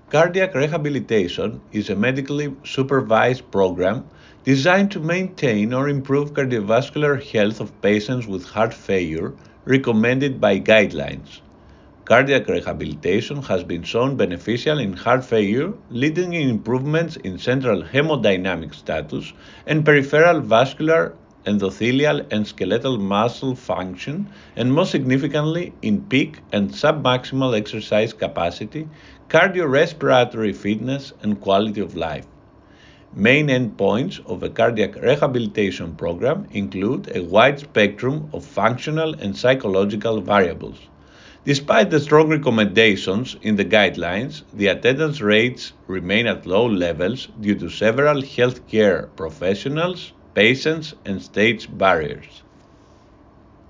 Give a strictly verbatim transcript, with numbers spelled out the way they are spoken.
Cardiac rehabilitation is a medically supervised program designed to maintain or improve cardiovascular health of patients with heart failure recommended by guidelines. Cardiac rehabilitation has been shown beneficial in heart failure, leading in improvements in central hemodynamic status and peripheral vascular, endothelial, and skeletal muscle function, and most significantly in peak and submaximal exercise capacity, cardiorespiratory fitness, and quality of life. Main endpoints of a cardiac rehabilitation program include a wide spectrum of functional and psychological variables. Despite the strong recommendations in the guidelines, the attendance rates remain at low levels due to several healthcare professionals, patients, and state barriers.